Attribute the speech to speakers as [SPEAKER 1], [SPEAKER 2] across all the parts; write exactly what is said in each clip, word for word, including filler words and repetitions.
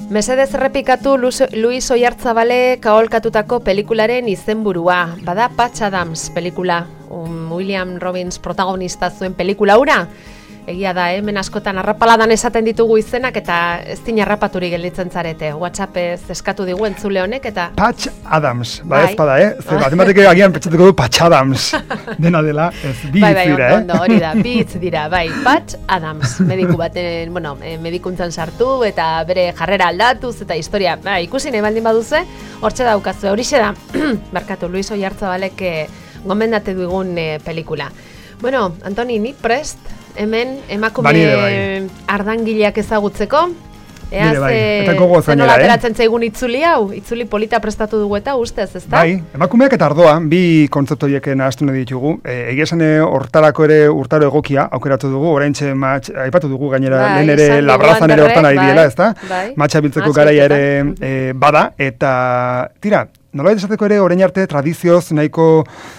[SPEAKER 1] Mesedez errepikatu Luis Oyarzabale kaolkatutako pelikularen izenburua. Bada Patch Adams pelikula. Um, William Robbins protagonista zuen pelikula hura. Egia da, hemen askotan arrapaladan esaten ditugu izenak eta ez din arrapaturik gelditzen zarete. WhatsAppez eskatu digu entzule honek eta...
[SPEAKER 2] Patch Adams, ba ez bada, eh? Zer bat, ematek agian pentsatuko du Patch Adams. Dena dela, ez bi
[SPEAKER 1] bai,
[SPEAKER 2] hitz
[SPEAKER 1] bai,
[SPEAKER 2] dira, eh?
[SPEAKER 1] Ondo, hori da, bi hitz dira, bai. Patch Adams, mediku baten, bueno, medikuntzan sartu eta bere jarrera aldatuz eta historia, bai, ikusi nahi baldin baduze, hortxe daukazu, horixe da, barkatu, Luis Oyarzabalek gomendate dugun eh, pelikula. Bueno, Antoni, ni prest? Hemen emakume
[SPEAKER 2] bai.
[SPEAKER 1] ardangileak ezagutzeko. Ea
[SPEAKER 2] bai.
[SPEAKER 1] ze nola ateratzen zaigun itzuli hau, itzuli polita prestatu dugu eta ustez, ezta?
[SPEAKER 2] Bai, emakumeak eta ardoa, bi kontzeptu horiek nahaztu nahi ditugu. E, egia esan hortarako ere urtaro egokia aukeratu dugu, oraintxe matx, aipatu dugu gainera
[SPEAKER 1] bai,
[SPEAKER 2] lehen ere labrazan ere hortan ari diela, ezta?
[SPEAKER 1] Bai,
[SPEAKER 2] matxa biltzeko garaia ere e, bada, eta tira, nolabait esateko ere orain arte tradizioz nahiko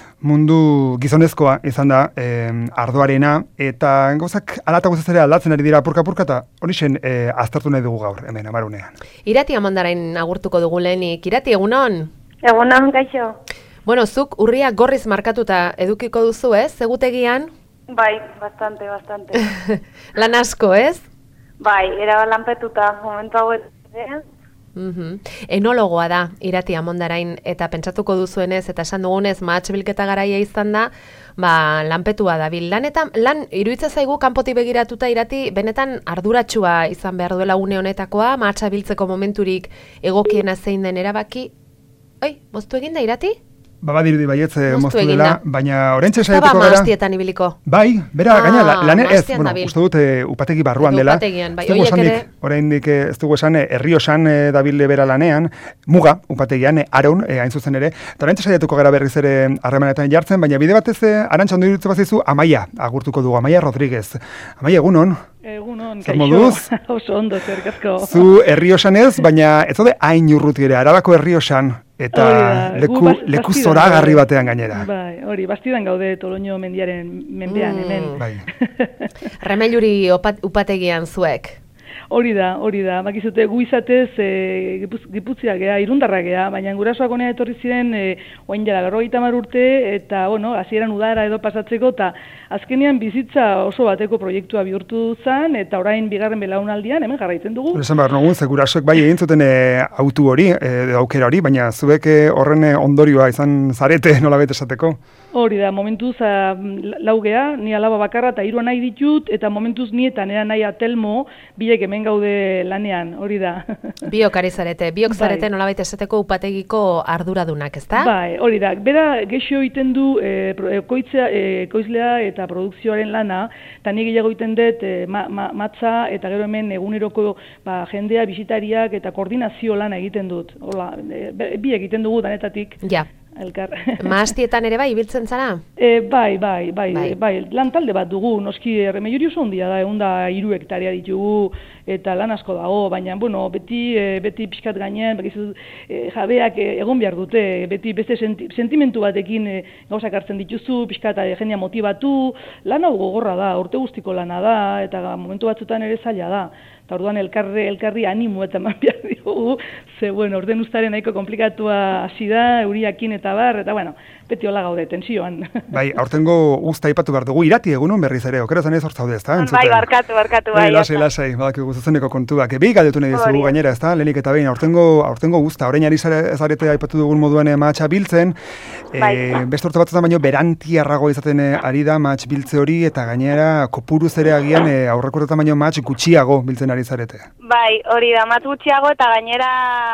[SPEAKER 2] mundu gizonezkoa izan da eh, ardoarena, eta gauzak alata guztiz ere aldatzen ari dira apurka-apurka, eta hori zen eh, aztertu nahi dugu gaur, hemen, amarunean.
[SPEAKER 1] Irati Amandarain agurtuko dugu lehenik. Irati, egunon?
[SPEAKER 3] Egunon, gaixo.
[SPEAKER 1] Bueno, zuk urria gorriz markatuta edukiko duzu, ez? Egutegian?
[SPEAKER 3] Bai, bastante, bastante.
[SPEAKER 1] Lan asko, ez?
[SPEAKER 3] Bai, era lanpetuta, momentu hauet, eh?
[SPEAKER 1] Mm-hmm. Enologoa da, Irati Amondarain, eta pentsatuko duzuenez, eta esan dugunez, mahatx bilketa garaia izan da, ba, lanpetua dabil. Lan eta, lan, iruditzen zaigu, kanpotik begiratuta, Irati, benetan arduratsua izan behar duela une honetakoa, mahatxa biltzeko momenturik egokiena zein den erabaki. Oi, moztu egin da, Irati?
[SPEAKER 2] Ba, badirudi baietz moztu dela, baina orentxe saiatuko
[SPEAKER 1] gara...
[SPEAKER 2] Estaba
[SPEAKER 1] maaztietan ibiliko.
[SPEAKER 2] Bai, bera,
[SPEAKER 1] ah,
[SPEAKER 2] gaina, lan ez, bueno,
[SPEAKER 1] dabil.
[SPEAKER 2] uste dut uh, upategi barruan dela.
[SPEAKER 1] Upategian, bai,
[SPEAKER 2] oiek ere... Oraindik ez dugu esan, Herriosan uh, dabilde bera lanean, muga, upategian, uh, Aron, uh, hain zuzen ere, eta orentxe saiatuko gara berriz ere harremanetan jartzen, baina bide batez, uh, Arantxa ondo iruditzen bazizu, Amaia, agurtuko dugu, Amaia Rodríguez. Amaia, egunon?
[SPEAKER 4] Egunon,
[SPEAKER 2] kaixo,
[SPEAKER 4] oso ondo, zerrik asko.
[SPEAKER 2] Zu Herriosan ez, baina ez zode hain urruti ere, Arabako Herriosan, eta leku, bas, leku zoragarri batean gainera.
[SPEAKER 4] Bai, hori, bastidan gaude Toloño mendiaren mendean mm. hemen.
[SPEAKER 2] Bai.
[SPEAKER 1] Remelluri upategian zuek.
[SPEAKER 4] Hori da, hori da. Bakizute gu izatez e, Gipuzkoa gea, Irundarra gea, baina gurasoak honea etorri ziren e, oain jara berrogeita hamar urte, eta bueno, hasieran udara edo pasatzeko, eta azkenean bizitza oso bateko proiektua bihurtu zen, eta orain bigarren belaunaldian hemen jarraitzen dugu.
[SPEAKER 2] Esan behar nugun, ze gurasoek bai egin zuten e, autu hori, e, aukera hori, baina zuek e, horren ondorioa izan zarete nolabait esateko?
[SPEAKER 4] Hori da, momentuz a, laugea, ni alaba bakarra eta hiru nahi ditut, eta momentuz nietan era nahi atelmo, bilek hemen gaude lanean, hori da.
[SPEAKER 1] Biok ari zarete, biok zarete bai. Nolabait esateko upategiko arduradunak, ezta?
[SPEAKER 4] Bai, hori da, bera gexo egiten du e, koitzea, e, koizlea eta produkzioaren lana, eta ni gehiago egiten dut e, ma, ma, matza eta gero hemen eguneroko ba, jendea, bisitariak eta koordinazio lana egiten dut. Hola, e, bi egiten dugu danetatik.
[SPEAKER 1] Ja.
[SPEAKER 4] Elkar.
[SPEAKER 1] Maaztietan ere bai, ibiltzen zara?
[SPEAKER 4] E, bai, bai, bai,
[SPEAKER 1] bai,
[SPEAKER 4] bai, lan talde bat dugu, noski Remelluri oso ondia da, egun da hiru hektaria ditugu, eta lan asko dago, baina, bueno, beti, e, beti pixkat gainean, bakizu, e, jabeak e, egon behar dute, beti beste senti, sentimentu batekin e, gauzak hartzen dituzu, pixkat e, jendea motibatu, lan hau gogorra da, urte guztiko lana da, eta momentu batzutan ere zaila da. Eta orduan elkarri, elkarri animo eta eman behar diogu, ze, bueno, orden ustaren nahiko komplikatua hasi da, euriakin eta bar, eta, bueno, beti hola gaude, tensioan.
[SPEAKER 2] Bai, aurtengo usta aipatu behar dugu, Irati egunon berriz ere, okerazan ez hortzaude, ez da?
[SPEAKER 3] Bai, barkatu, barkatu, bai.
[SPEAKER 2] Lasai, lasai, badaki zuzeneko kontuak. Bi galdetu nahi dizugu gainera, ez da? Lehenik eta behin, aurtengo, aurtengo usta, orain ari zarete aipatu dugun moduan mahatxa biltzen,
[SPEAKER 3] bai.
[SPEAKER 2] e, beste urte batzutan baino berantiarrago izaten ari da mahatx biltze hori, eta gainera kopuruz ere agian e, aurreko urtetan baino mahatx gutxiago biltzen ari zarete.
[SPEAKER 3] Bai, hori da, mahatx gutxiago, eta gainera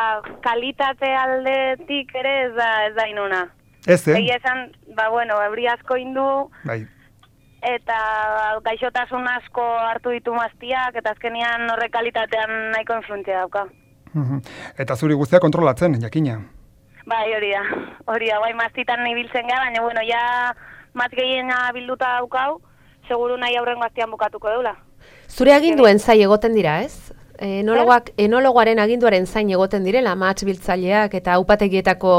[SPEAKER 3] kalitate aldetik ere ez da, ez da inuna.
[SPEAKER 2] Ez, eh?
[SPEAKER 3] Egia esan, ba, bueno, euri asko indu,
[SPEAKER 2] bai.
[SPEAKER 3] Eta gaixotasun asko hartu ditu maztiak, eta azkenean horrek kalitatean nahiko influentzia dauka.
[SPEAKER 2] Uh-huh. Eta zuri guztia kontrolatzen, jakina?
[SPEAKER 3] Bai, hori da, hori da, bai maztitan nahi biltzen gara, baina, bueno, ja maz gehiena bilduta daukau, seguru nahi aurren gaztian bukatuko deula.
[SPEAKER 1] Zure aginduen zai egoten dira, ez? Enologoak, enologoaren aginduaren zain egoten direla, mahatx biltzaileak eta upategietako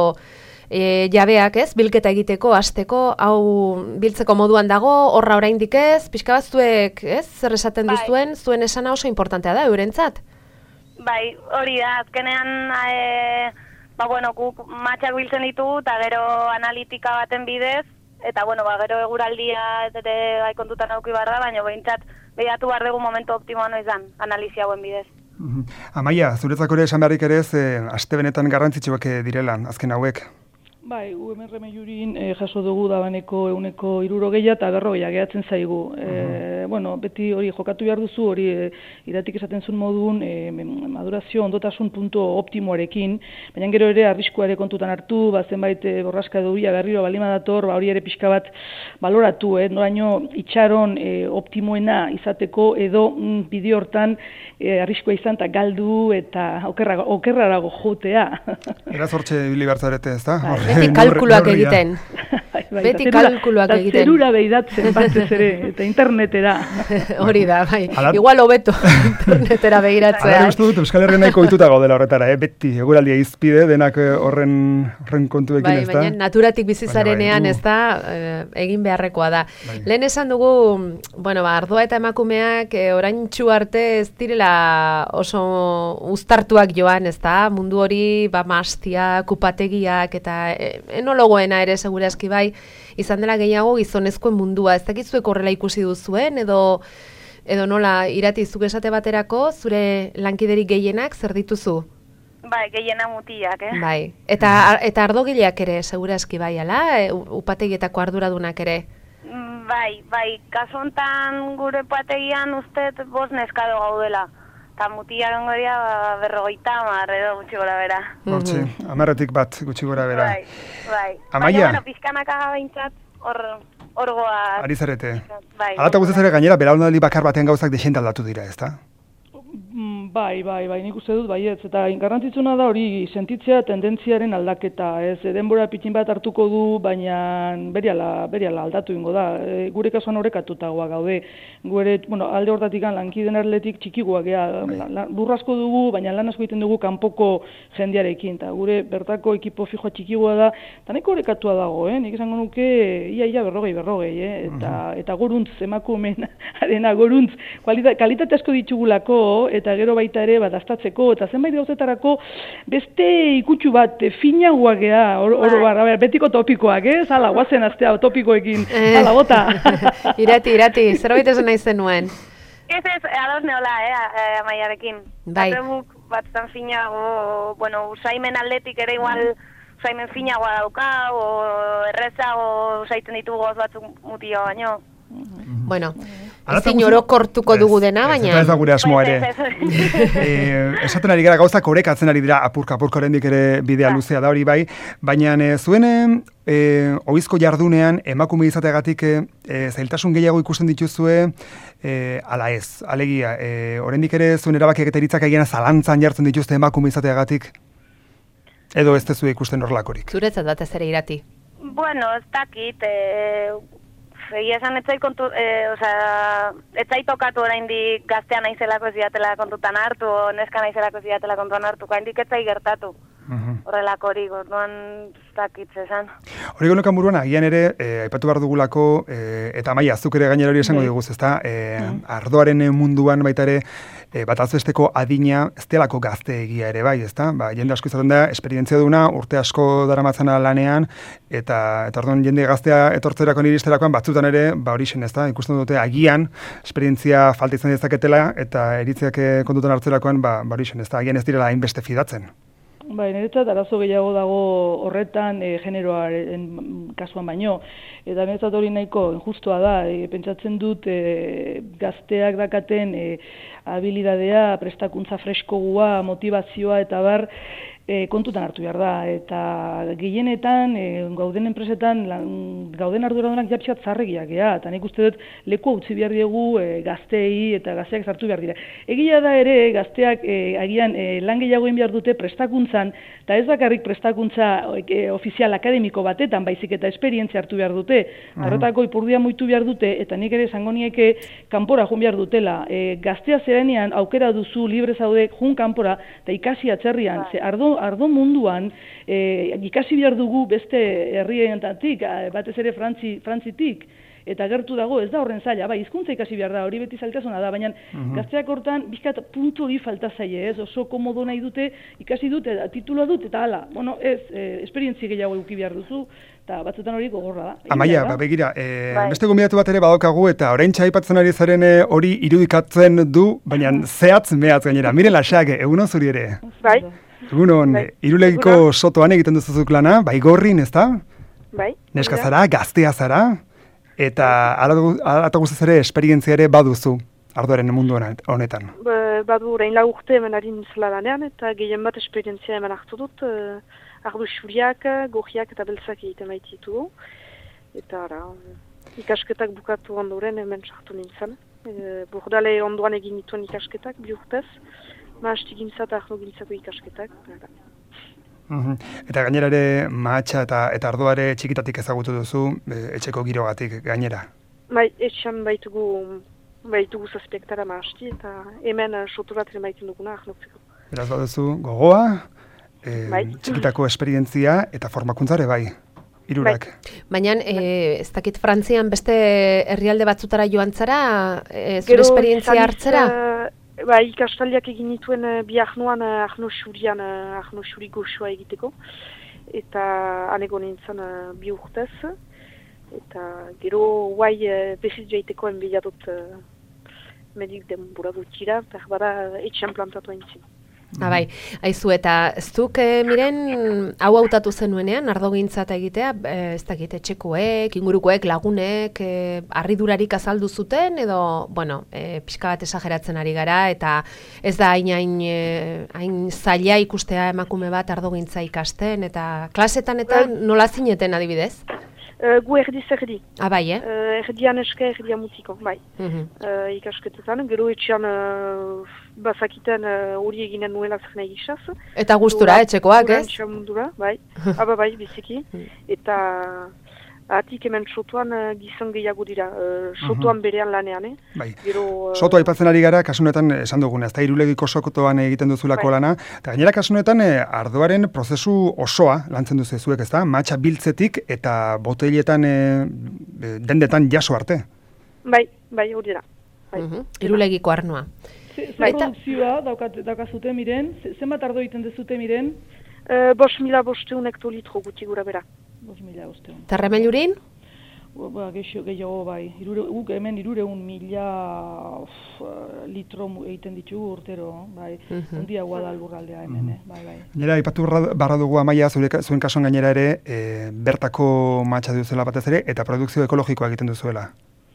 [SPEAKER 1] E, jabeak ez, bilketa egiteko, hasteko, hau biltzeko moduan dago, horra oraindik ez, pixka bat zuek, ez, zer esaten
[SPEAKER 3] bai.
[SPEAKER 1] duzuen, zuen esana oso importantea da, eurentzat?
[SPEAKER 3] Bai, hori da, azkenean, e, ba, bueno, guk matxak biltzen ditugu, eta gero analitika baten bidez, eta, bueno, ba, gero eguraldia ere bai kontutan auki behar da, baina behintzat behatu behar dugu momentu optimoa noizan, analizia hauen bidez.
[SPEAKER 2] Amaia, zuretzako ere esan beharrik ere ez, eh, aste benetan garrantzitsuak direla, azken hauek.
[SPEAKER 4] Bai, U M R Remediurin eh, jaso dugu dabaneko euneko hirurogeia eta berrogeia gehatzen zaigu. Uh -huh. e, bueno, beti hori jokatu behar duzu, hori e, iratik esaten zuen modun, e, madurazio ondotasun puntu optimoarekin, baina gero ere arriskuare kontutan hartu, ba, zenbait e, borraska dubia berriro balima dator, ba, hori ere pixka bat baloratu, eh, noraino itxaron e, optimoena izateko edo mm, bideo hortan e, arriskua izan eta galdu eta okerra, okerrarago jotea.
[SPEAKER 2] Eraz hortxe bilibartzarete, ez da?
[SPEAKER 1] Beti kalkuluak egiten. Beti kalkuluak egiten.
[SPEAKER 4] Zerura behidatzen batez ere, eta internetera.
[SPEAKER 1] Hori da, bai. Igual hobeto internetera behiratzea.
[SPEAKER 2] Hala uste dut, Euskal Herrian nahiko ituta gaudela horretara, eh? Beti, eguraldia izpide, denak horren, horren kontuekin
[SPEAKER 1] bai,
[SPEAKER 2] ez da.
[SPEAKER 1] Baina naturatik bizizarenean
[SPEAKER 2] bai,
[SPEAKER 1] ez da, egin beharrekoa da. Bai. Lehen esan dugu, bueno, ba, ardoa eta emakumeak e, oraintsu arte ez direla oso uztartuak joan, ez da, mundu hori, ba, mastiak, upategiak, eta enologoena ere segurazki bai, izan dela gehiago gizonezkoen mundua. Ez dakitzuek horrela ikusi duzuen, edo edo nola irati zuk esate baterako, zure lankiderik gehienak zer dituzu?
[SPEAKER 3] Bai, gehiena mutilak, eh?
[SPEAKER 1] Bai, eta, eta ardogileak ere segurazki bai, ala? E, upategietako arduradunak ere?
[SPEAKER 3] Bai, bai, kasu hontan gure upategian ustez bost neskado gaudela. Eta mutilaren goria ba, berrogeita amar edo gutxi gora bera.
[SPEAKER 2] Hortxe, amarretik bat gutxi gora bera.
[SPEAKER 3] Bai, bai.
[SPEAKER 2] Amaia?
[SPEAKER 3] Baina, bueno, pizkanaka behintzat hor, hor goa.
[SPEAKER 2] Ari zarete.
[SPEAKER 3] Bai.
[SPEAKER 2] Alata guztiz ere gainera, belaunaldi bakar batean gauzak desent aldatu dira, ez da?
[SPEAKER 4] Bai, bai, bai, nik uste dut, baietz, eta garrantzitsuna da hori sentitzea tendentziaren aldaketa, ez, denbora pitin bat hartuko du, baina beriala, beriala aldatu ingo da, e, gure kasuan horrekatutagoa gaude, gure, bueno, alde hortatik lankiden erletik txikiguak gea, burrasko dugu, baina lan asko egiten dugu kanpoko jendearekin, eta gure bertako ekipo fijoa txikigua da, eta neko horrekatua dago, eh? Nik esango nuke, ia, ia, berrogei, berrogei, eh? eta, uh-huh. eta goruntz, emakumeen arena, goruntz, kalitate asko ditugulako, eta gero baita ere bat astatzeko, eta zenbait gauzetarako beste ikutsu bat finagoak gea, oro or, or, betiko topikoak, eh? Zala, guazen astea topikoekin, zala, bota.
[SPEAKER 1] irati, irati, zerbait esan nahi zenuen.
[SPEAKER 3] Ez ez, ados neola, eh, Amaiarekin.
[SPEAKER 1] Bai.
[SPEAKER 3] Batebuk batzan finago, bueno, usaimen atletik ere igual usaimen finagoa dauka, o errezago usaitzen ditugu goz batzuk mutio baino.
[SPEAKER 1] Bueno, ezin orokortuko dugu dena, baina...
[SPEAKER 2] Ez da gure asmoa ere. Esaten ari gara gauzak orekatzen ari dira, apurka-apurka oraindik ere bidea luzea da hori bai, baina zuen ohizko jardunean emakume izateagatik zailtasun gehiago ikusten dituzue, ala ez, alegia, oraindik ere zuen erabakiak eta iritzak egin zalantzan jartzen dituzte emakume izateagatik? Edo ez tezu ikusten horlakorik?
[SPEAKER 1] Zuretzat batez ere irati?
[SPEAKER 3] Bueno, ez dakit, eh... Egia esan etzai kontu, e, osea, etzai tokatu oraindik gaztea naizelako ez diatela kontutan hartu, o neska naizelako ez diatela kontutan hartu, oraindik etzai gertatu. Horrelako hori, gorduan zakitze esan. Hori
[SPEAKER 2] gonokan buruan, agian ere, e, aipatu behar dugulako, e, eta Amaia, zuk ere gainera hori esango diguz, ezta? E, ardoaren munduan baita ere, e, bat azbesteko adina, ez delako gazte egia ere bai, ezta? Ba, jende asko izaten da, esperientzia duna, urte asko daramatzana lanean, eta, eta orduan jende gaztea etortzerako iristerakoan, batzutan ere, ba hori zen, ezta? Ikusten dute, agian, esperientzia falta izan dezaketela, eta eritzeak kontutan hartzerakoan, ba, ba hori zen, ezta? Agian ez direla hainbeste fidatzen.
[SPEAKER 4] Bai, niretzat arazo gehiago dago horretan e, generoaren kasuan baino. Eta niretzat hori nahiko injustua da. E, pentsatzen dut e, gazteak dakaten e, habilidadea, prestakuntza freskogua, motivazioa eta bar, e, kontutan hartu behar da. Eta gehienetan, e, gauden enpresetan, lan, gauden arduradunak japsiat zarregiak, ea. Eta nik uste dut leku utzi behar diegu e, gazteei eta gazteak sartu behar dira. Egia da ere, gazteak e, agian e, lan gehiago egin behar dute prestakuntzan, eta ez bakarrik prestakuntza e, ofizial akademiko batetan, baizik eta esperientzia hartu behar dute. Horretako uh-huh. ipurdia muitu behar dute, eta nik ere esango nieke kanpora jun behar dutela. E, gaztea zerenean aukera duzu libre zaude jun kanpora, eta ikasi atzerrian, ze ardo ardo munduan e, ikasi behar dugu beste herrientatik, batez ere Frantzi, Frantzitik, eta gertu dago, ez da horren zaila, bai, hizkuntza ikasi behar da, hori beti zailtasuna da, baina uh-huh. gazteak hortan, bizkat puntu hori falta zaie, ez, oso komodo nahi dute, ikasi dute, eta titulua dut, eta hala, bueno, ez, eh, esperientzia gehiago eduki behar duzu, eta batzutan hori gogorra da.
[SPEAKER 2] Amaia, ba, begira, e, bai. beste gonbidatu bat ere badaukagu, eta orain txaipatzen ari zaren hori irudikatzen du, baina zehatz mehatz gainera. Mire Laxage, egunon zuri ere?
[SPEAKER 5] Bai.
[SPEAKER 2] Egunon, bai. Irulegiko sotoan egiten duzuzuk lana, bai gorrin, ez da?
[SPEAKER 5] Bai.
[SPEAKER 2] Neska zara, gaztea zara, eta alata guztiz ere esperientzia ere baduzu, ardoaren mundu honetan.
[SPEAKER 5] Ba, badu, orain lau urte hemen harin zela lanean, eta gehien bat esperientzia hemen hartu dut, uh, ardu xuriak, gohiak eta beltzak egiten maititu. Eta ara, ikasketak bukatu ondoren hemen sartu nintzen. E, Burdale ondoan egin dituen ikasketak, bi urtez. Maastik gintza eta ardo gintzako ikasketak.
[SPEAKER 2] Uhum. Eta gainera ere mahatxa eta, eta ardoare txikitatik ezagutu duzu, e, etxeko girogatik gainera?
[SPEAKER 5] Bai, etxan baitugu, baitugu zazpektara mahasti, eta hemen sotu bat ere maiten duguna ahnotzeko.
[SPEAKER 2] Beraz baduzu gogoa, e, bai. Txikitako esperientzia eta formakuntzare bai. Irurak.
[SPEAKER 1] Bai. Baina, e, ez dakit Frantzian beste herrialde batzutara joan zara, e, zure Gero, esperientzia hartzera?
[SPEAKER 5] Uh, ba, ikastaldiak egin dituen uh, bi ahnoan, uh, ahno xurian, uh, ahno xuri goxua egiteko. Eta anego nintzen uh, bi urtez. Eta gero guai uh, behiz jaiteko enbila dut uh, medik denbora dutira, per bada etxean plantatu entzin.
[SPEAKER 1] Ah, bai, aizu, eta ez duk, e, miren, hau hautatu zenuenean, ardogintza eta egitea, e, ez dakit, etxekoek, ingurukoek, lagunek, e, harridurarik azaldu zuten, edo, bueno, e, pixka bat esageratzen ari gara, eta ez da hain, hain, e, hain zaila ikustea emakume bat ardogintza ikasten, eta klasetan eta nola zineten adibidez?
[SPEAKER 5] Uh, gu erdi zerdi.
[SPEAKER 1] Ah, bai, eh?
[SPEAKER 5] Uh, erdian eske, erdian mutiko, bai. Uh-huh. Uh, ikasketetan, gero etxean uh, bazakiten hori uh, eginen nuela zer nahi gisaz.
[SPEAKER 1] Eta gustura, etxekoak, ez?
[SPEAKER 5] Etxean mundura, bai. Aba bai, biziki. Eta atik hemen sotuan uh, gizon gehiago dira. Uh, sotuan uh-huh. berean lanean, eh?
[SPEAKER 2] Bai.
[SPEAKER 5] Gero, uh,
[SPEAKER 2] Soto aipatzen ari gara, kasunetan esan duguna, ez da irulegiko sotoan egiten duzulako bai. Lana. Eta gainera kasunetan eh, ardoaren prozesu osoa lantzen duzu zuek, ez da? Matxa biltzetik eta boteletan eh, dendetan jaso arte.
[SPEAKER 5] Bai, bai, hori da. Bai.
[SPEAKER 1] Uh-huh. Irulegiko arnoa.
[SPEAKER 4] Ze, ze produkzioa daukazute miren? Zenbat ardo egiten dezute miren?
[SPEAKER 5] Uh, Bos mila bosteun hektolitro guti gura bera.
[SPEAKER 4] Bos mila bosteun.
[SPEAKER 1] Eta remelurin?
[SPEAKER 4] Ba, gehiago bai. Irure, guk hemen irureun mila uf, litro egiten ditugu urtero. Bai. Uh-huh. Ondia guada lurraldea hemen, uh-huh. eh? Bai, bai.
[SPEAKER 2] Gainera, ipatu barra dugu Amaia, zuen kasuan gainera ere, e, bertako matxa duzela batez ere, eta produkzio ekologikoa egiten duzuela.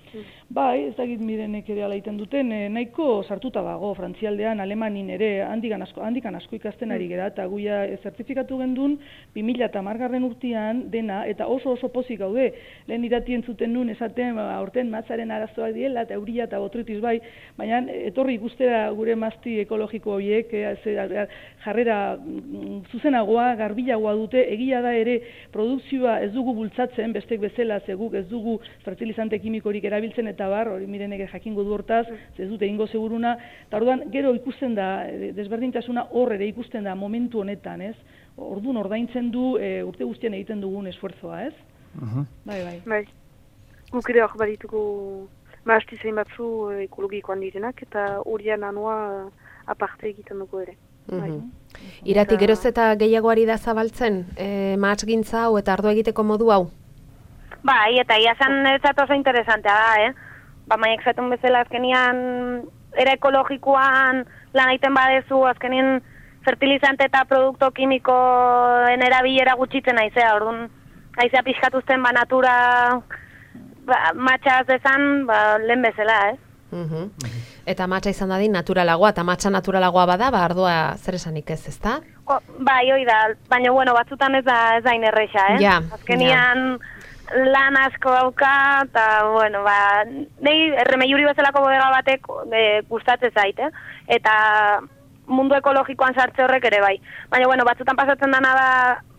[SPEAKER 4] Bai, ez dakit mirenek ere ala egiten duten, eh, nahiko sartuta dago, Frantzialdean, Alemanin ere, handikan asko, handikan asko ikasten ari gera, eta guia e, zertifikatu gendun, bi mila hamargarren urtean dena, eta oso oso pozik gaude, lehen iratien zuten nun, esaten, ba, aurten matzaren arazoak diela, eta euria eta botritis bai, baina etorri ikustera gure mazti ekologiko horiek, e, ze, jarrera mm, zuzenagoa, garbilagoa dute, egia da ere, produkzioa ez dugu bultzatzen, bestek bezala, zeguk ez dugu fertilizante kimikorik erabiltzen, eta bar, hori mirenek jakingo du hortaz, ez dute ingo seguruna, eta orduan gero ikusten da, desberdintasuna hor ere ikusten da momentu honetan, ez? Orduan ordaintzen du e, urte guztian egiten dugun esfuerzoa, ez? Uh-huh. Bai, bai.
[SPEAKER 5] Bai. Guk ere hor baditugu mahasti zein batzu ekologikoan direnak, eta horien anoa aparte egiten dugu ere.
[SPEAKER 1] Uh-huh. Bai. Irati geroz eta gehiagoari da zabaltzen, e, mahatsgintza hau eta ardo egiteko modu hau?
[SPEAKER 3] Bai, eta ia zan ez oso interesantea da, eh? Ba, maiek zetun bezala azkenian era ekologikoan lan egiten badezu, azkenien fertilizante eta produkto kimikoen erabilera gutxitzen aizea, orduan aizea pixkatuzten ba natura ba, matxaz ezan, ba, lehen bezala, eh?
[SPEAKER 1] Uh-huh. Eta matxa izan dadin naturalagoa, eta matxa naturalagoa bada, ba, ardoa zer esanik ez, ezta?
[SPEAKER 3] O, bai, hoi da, baina bueno, batzutan ez da, ez da inerreixa, eh?
[SPEAKER 1] Ja,
[SPEAKER 3] azkenian... Ja. Lan asko dauka, eta, bueno, ba, nahi Remelluri bezalako bodega batek e, gustatzen zait, eh? Eta mundu ekologikoan sartze horrek ere bai. Baina, bueno, batzutan pasatzen dana da,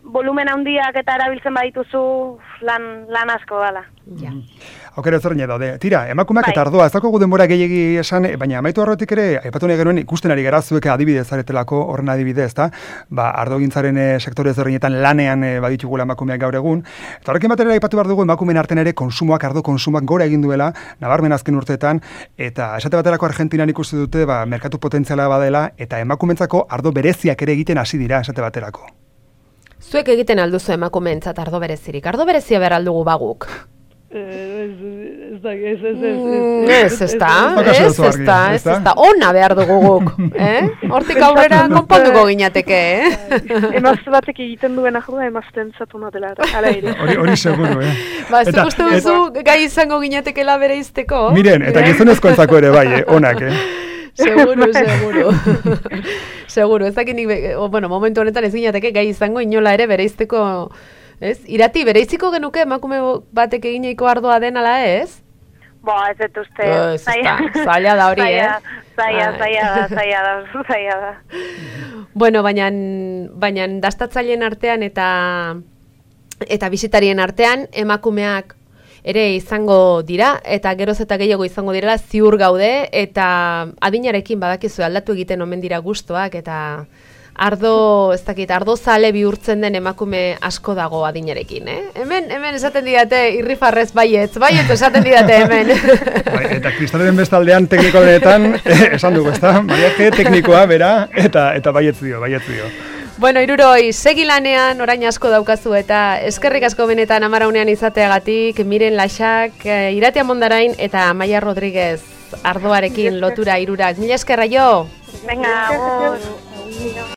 [SPEAKER 3] volumen handiak eta erabiltzen badituzu lan, lan asko gala.
[SPEAKER 1] Ja.
[SPEAKER 2] Aukera ezberdina daude. Tira, emakumeak
[SPEAKER 3] Bai.
[SPEAKER 2] eta ardoa, ez dago denbora gehiegi esan, baina amaitu arrotik ere, aipatu nahi genuen ikusten ari gara zuek adibidez zaretelako horren adibidez, ezta? Ba, ardogintzaren e, sektore ezberdinetan lanean e, baditugula emakumeak gaur egun. Eta horrekin batera aipatu behar dugu emakumeen artean ere konsumoak, ardo konsumoak gora egin duela, nabarmen azken urteetan, eta esate baterako Argentinan ikusi dute, ba, merkatu potentziala badela, eta emakumentzako ardo bereziak ere egiten hasi dira esate baterako.
[SPEAKER 1] Zuek egiten alduzu emakumeentzat ardo berezirik. Ardo berezia behar aldugu baguk.
[SPEAKER 4] Ez da, ez, ez,
[SPEAKER 1] Mm,
[SPEAKER 4] ez,
[SPEAKER 1] Ez, ez da,
[SPEAKER 2] Baka
[SPEAKER 1] ez,
[SPEAKER 2] sortu
[SPEAKER 1] ez
[SPEAKER 2] argi,
[SPEAKER 1] da, ez,
[SPEAKER 2] ezta?
[SPEAKER 1] ez da. Ona behar dugu guk, eh? Hortik aurrera konponduko ginateke, eh?
[SPEAKER 5] Emazte batek egiten duen ardua emazten zatuna dela, ala ere.
[SPEAKER 2] Hori, hori seguru, eh?
[SPEAKER 1] Ba, ez
[SPEAKER 2] Eta-
[SPEAKER 1] uste duzu gai izango ginatekela bere izteko?
[SPEAKER 2] Miren, eta gizonezkoentzako ere bai, eh? Onak, eh?
[SPEAKER 1] Seguro, seguro. Seguro, ez dakit nik, be- o, bueno, momentu honetan ez ginateke gai izango inola ere bereizteko, ez? Irati, bereiziko genuke emakume batek egineiko ardoa den ala ez?
[SPEAKER 3] Bo, ez dut uste.
[SPEAKER 1] Ez, ez da, zaila da hori,
[SPEAKER 3] Zaila,
[SPEAKER 1] eh?
[SPEAKER 3] Zaila,
[SPEAKER 1] Bai.
[SPEAKER 3] zaila da, zaila da, zaila da.
[SPEAKER 1] Bueno, baina, baina dastatzaileen artean eta eta bisitarien artean emakumeak ere izango dira, eta geroz eta gehiago izango direla ziur gaude, eta adinarekin badakizu aldatu egiten omen dira gustoak, eta ardo, ez dakit, ardo zale bihurtzen den emakume asko dago adinarekin, eh? Hemen, hemen esaten didate irrifarrez baietz, baietz esaten didate hemen.
[SPEAKER 2] Bai, eta kristalen bestaldean tekniko denetan, eh, esan dugu, ezta? Mariake teknikoa, bera, eta eta baietz dio, baietz dio.
[SPEAKER 1] Bueno, iruroi, segi lanean orain asko daukazu eta eskerrik asko benetan amaraunean izateagatik, Miren Laxak, eh, Iratia Mondarain eta Amaia Rodríguez ardoarekin lotura irurak. Mila eskerra jo!
[SPEAKER 3] Venga, agur.